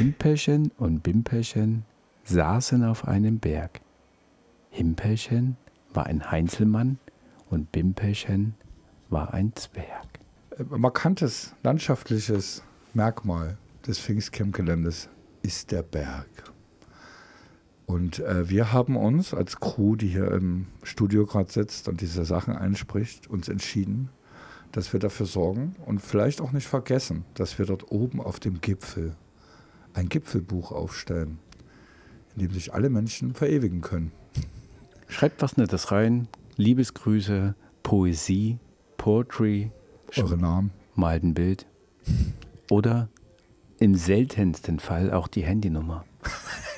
Himperchen und Bimperchen saßen auf einem Berg. Himperchen war ein Heinzelmann und Bimperchen war ein Zwerg. Markantes landschaftliches Merkmal des Pfingstcampgeländes ist der Berg. Und wir haben uns als Crew, die hier im Studio gerade sitzt und diese Sachen einspricht, uns entschieden, dass wir dafür sorgen und vielleicht auch nicht vergessen, dass wir dort oben auf dem Gipfel ein Gipfelbuch aufstellen, in dem sich alle Menschen verewigen können. Schreibt was Nettes rein, Liebesgrüße, Poesie, Poetry, Eure Namen. malt ein Bild oder im seltensten Fall auch die Handynummer.